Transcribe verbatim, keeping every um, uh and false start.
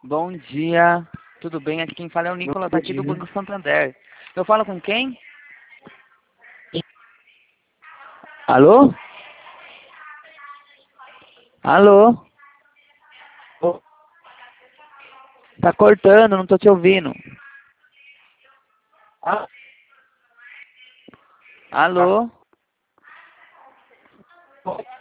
Bom dia, tudo bem? Aqui quem fala é o Nicolas, aqui do Banco Santander. Eu falo com quem? Alô? Alô? Tá cortando, não tô te ouvindo. Alô?